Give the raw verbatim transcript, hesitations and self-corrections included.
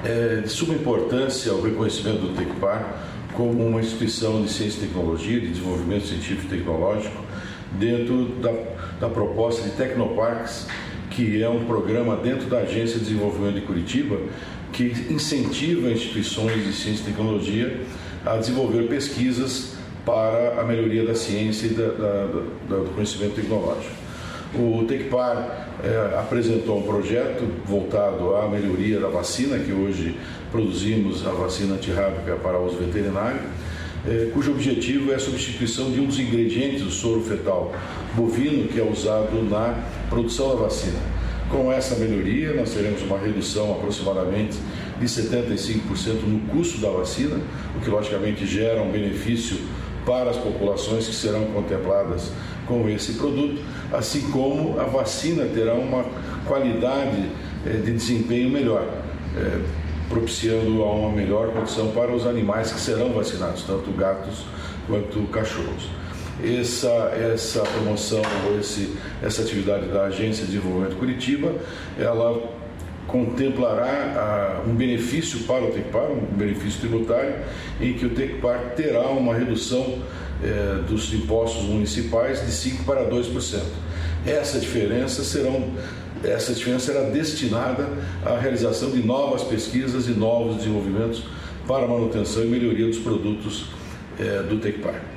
É de suma importância o reconhecimento do Tecpar como uma instituição de ciência e tecnologia, de desenvolvimento científico e tecnológico, dentro da, da proposta de Tecnoparques, que é um programa dentro da Agência de Desenvolvimento de Curitiba, que incentiva instituições de ciência e tecnologia a desenvolver pesquisas para a melhoria da ciência e da, da, da, do conhecimento tecnológico. O Tecpar é, apresentou um projeto voltado à melhoria da vacina, que hoje produzimos a vacina antirrábica para uso veterinário, é, cujo objetivo é a substituição de um dos ingredientes do soro fetal bovino que é usado na produção da vacina. Com essa melhoria, nós teremos uma redução aproximadamente de setenta e cinco por cento no custo da vacina, o que logicamente gera um benefício para as populações que serão contempladas com esse produto, assim como a vacina terá uma qualidade de desempenho melhor, propiciando a uma melhor condição para os animais que serão vacinados, tanto gatos quanto cachorros. Essa, essa promoção, ou esse, essa atividade da Agência de Desenvolvimento Curitiba, ela contemplará ah, um benefício para o Tecpar, um benefício tributário, em que o Tecpar terá uma redução eh, dos impostos municipais de cinco por cento para dois por cento. Essa diferença, serão, essa diferença será destinada à realização de novas pesquisas e novos desenvolvimentos para a manutenção e melhoria dos produtos eh, do Tecpar.